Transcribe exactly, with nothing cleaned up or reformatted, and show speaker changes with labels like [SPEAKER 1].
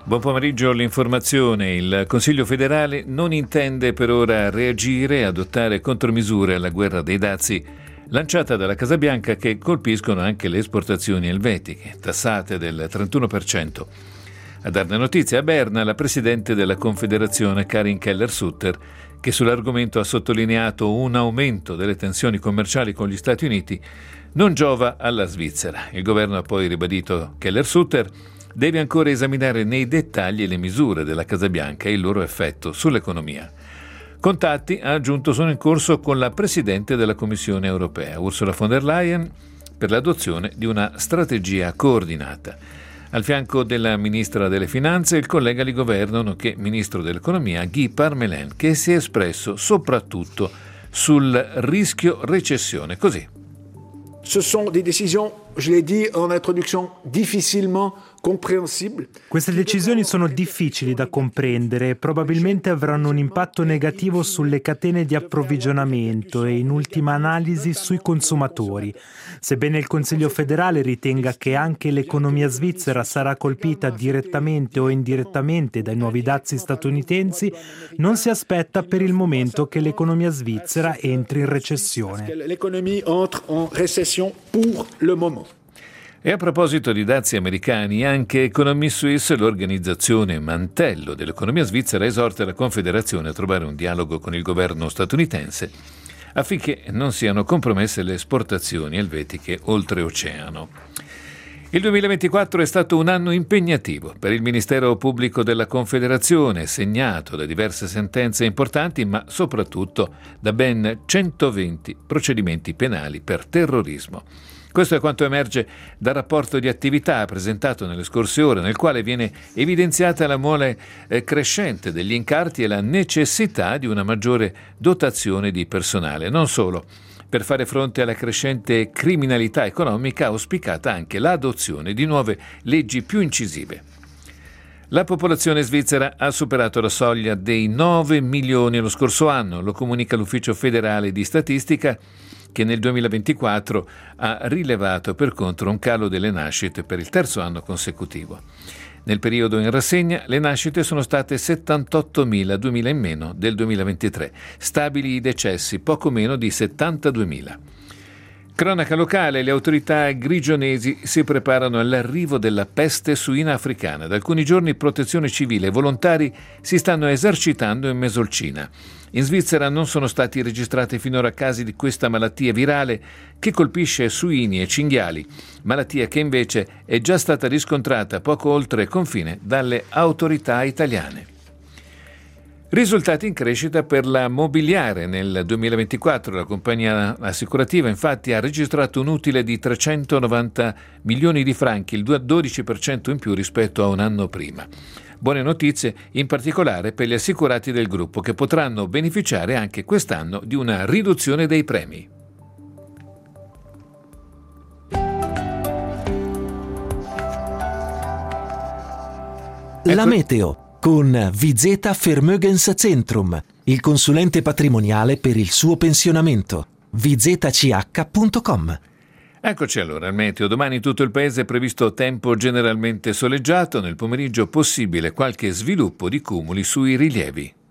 [SPEAKER 1] Buon pomeriggio, l'informazione. Il Consiglio federale non intende per ora reagire e adottare contromisure alla guerra dei dazi lanciata dalla Casa Bianca, che colpiscono anche le esportazioni elvetiche, tassate del trentuno per cento. A darne notizia a Berna la presidente della Confederazione Karin Keller-Sutter, che sull'argomento ha sottolineato un aumento delle tensioni commerciali con gli Stati Uniti non giova alla Svizzera. Il governo ha poi ribadito che Keller-Sutter deve ancora esaminare nei dettagli le misure della Casa Bianca e il loro effetto sull'economia. Contatti, ha aggiunto, sono in corso con la Presidente della Commissione europea, Ursula von der Leyen, per l'adozione di una strategia coordinata. Al fianco della Ministra delle Finanze, il collega di governo, nonché Ministro dell'Economia, Guy Parmelin, che si è espresso soprattutto sul rischio recessione. Così.
[SPEAKER 2] Ce sont des décisions, je l'ai dit en introduction, difficilement compréhensibles.
[SPEAKER 3] Queste decisioni sono difficili da comprendere e probabilmente avranno un impatto negativo sulle catene di approvvigionamento e, in ultima analisi, sui consumatori. Sebbene il Consiglio federale ritenga che anche l'economia svizzera sarà colpita direttamente o indirettamente dai nuovi dazi statunitensi, non si aspetta per il momento che l'economia svizzera entri in recessione.
[SPEAKER 2] L'economia entra in recessione pour le moment.
[SPEAKER 1] E a proposito di dazi americani, anche Economie Suisse, l'organizzazione mantello dell'economia svizzera, esorta la Confederazione a trovare un dialogo con il governo statunitense affinché non siano compromesse le esportazioni elvetiche oltreoceano. Il duemilaventiquattro è stato un anno impegnativo per il Ministero Pubblico della Confederazione, segnato da diverse sentenze importanti, ma soprattutto da ben centoventi procedimenti penali per terrorismo. Questo è quanto emerge dal rapporto di attività presentato nelle scorse ore, nel quale viene evidenziata la mole eh, crescente degli incarti e la necessità di una maggiore dotazione di personale. Non solo, per fare fronte alla crescente criminalità economica, auspicata anche l'adozione di nuove leggi più incisive. La popolazione svizzera ha superato la soglia dei nove milioni lo scorso anno, lo comunica l'Ufficio federale di statistica, che nel duemilaventiquattro ha rilevato per contro un calo delle nascite per il terzo anno consecutivo. Nel periodo in rassegna le nascite sono state settantottomila, duemila in meno del duemilaventitré, stabili i decessi, poco meno di settantaduemila. Cronaca locale, le autorità grigionesi si preparano all'arrivo della peste suina africana. Da alcuni giorni Protezione Civile e volontari si stanno esercitando in Mesolcina. In Svizzera non sono stati registrati finora casi di questa malattia virale che colpisce suini e cinghiali, malattia che invece è già stata riscontrata poco oltre confine dalle autorità italiane. Risultati in crescita per la Mobiliare. Nel duemilaventiquattro la compagnia assicurativa infatti ha registrato un utile di trecentonovanta milioni di franchi, il dodici per cento in più rispetto a un anno prima. Buone notizie in particolare per gli assicurati del gruppo, che potranno beneficiare anche quest'anno di una riduzione dei premi.
[SPEAKER 4] La meteo con Vizeta Vermögenszentrum, il consulente patrimoniale per il suo pensionamento. vizeta-c h punto com.
[SPEAKER 1] Eccoci allora al meteo. Domani in tutto il paese è previsto tempo generalmente soleggiato, nel pomeriggio possibile qualche sviluppo di cumuli sui rilievi.